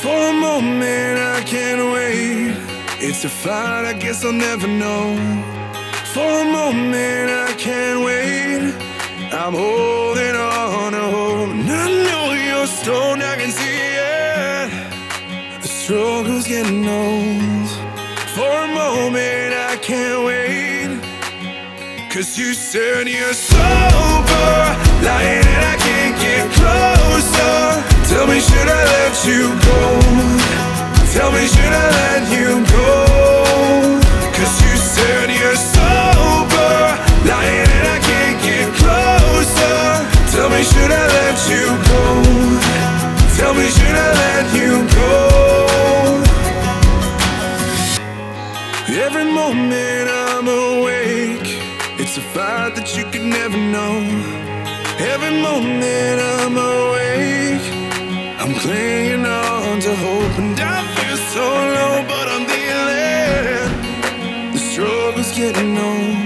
For a moment I can't wait. It's a fight I guess I'll never know. For a moment I can't wait. I'm holding on to hope, and I know you're stoned, I can see it. The struggle's getting old. For a moment I can't wait. 'Cause you said you're sober, lying and I can't get closer. Tell me, should I let you go? Tell me, should I let you go? 'Cause you said you're sober, lying and I can't get closer. Tell me, should I let you go? Tell me, should I let you go? Every moment I'm awake, it's a fight that you could never know. Every moment I'm awake, I'm clinging on to hope, and I feel so low, but I'm dealing. The struggle's getting old.